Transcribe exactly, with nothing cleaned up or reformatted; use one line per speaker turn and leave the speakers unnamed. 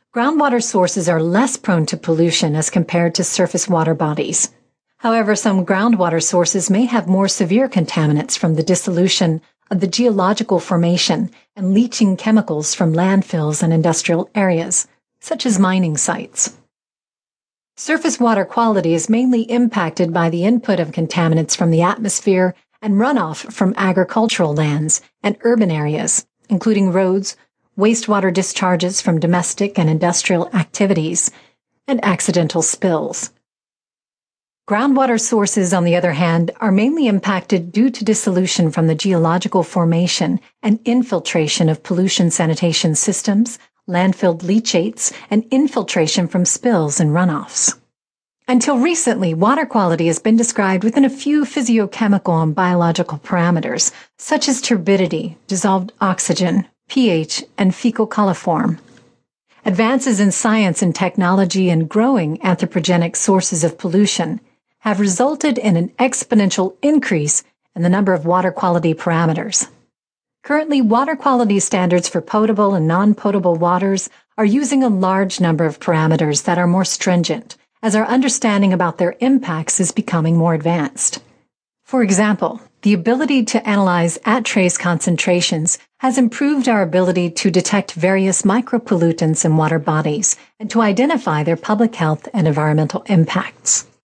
Groundwater sources are less prone to pollution as compared to surface water bodies. However, some groundwater sources may have more severe contaminants from the dissolution of the geological formation and leaching chemicals from landfills and industrial areas, such as mining sites. Surface water quality is mainly impacted by the input of contaminants from the atmosphere and runoff from agricultural lands and urban areas, including roads, wastewater discharges from domestic and industrial activities, and accidental spills. Groundwater sources, on the other hand, are mainly impacted due to dissolution from the geological formation and infiltration of pollution sanitation systems, landfill leachates, and infiltration from spills and runoffs. Until recently, water quality has been described within a few physiochemical and biological parameters, such as turbidity, dissolved oxygen, pH, and fecal coliform. Advances in science and technology and growing anthropogenic sources of pollution have resulted in an exponential increase in the number of water quality parameters. Currently, water quality standards for potable and non-potable waters are using a large number of parameters that are more stringent, as our understanding about their impacts is becoming more advanced. For example, the ability to analyze at-trace concentrations has improved our ability to detect various micropollutants in water bodies and to identify their public health and environmental impacts.